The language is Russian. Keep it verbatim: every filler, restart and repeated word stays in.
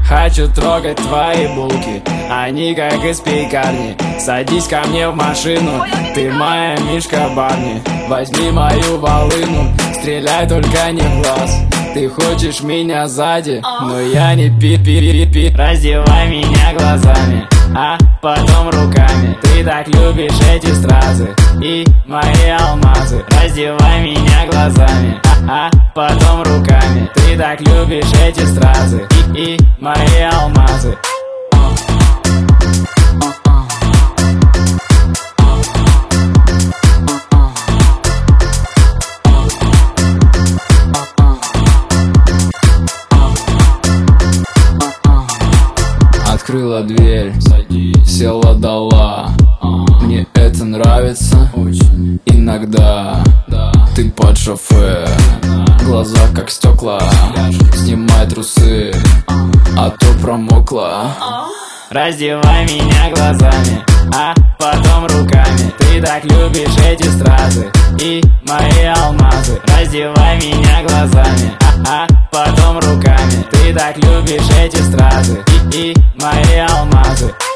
Хочу трогать твои булки, они как из пекарни. Садись ко мне в машину, ты моя Мишка Барни. Возьми мою волыну, стреляй только не в глаз. Ты хочешь меня сзади, но я не пи-пи-пи-пи. Раздевай меня глазами, а потом руками. Ты так любишь эти стразы и мои алмазы. Раздевай меня глазами, а, а потом руками. Ты так любишь эти стразы и, и мои алмазы. Открыла дверь, села, дала. Мне это нравится очень. Иногда ты под шофе, глаза как стекла. Снимай трусы, а то промокла. Раздевай меня глазами, а потом руками. Ты так любишь эти стразы и мои алмазы. Раздевай меня глазами, а, а потом руками. Ты так любишь эти стразы и, и мои алмазы.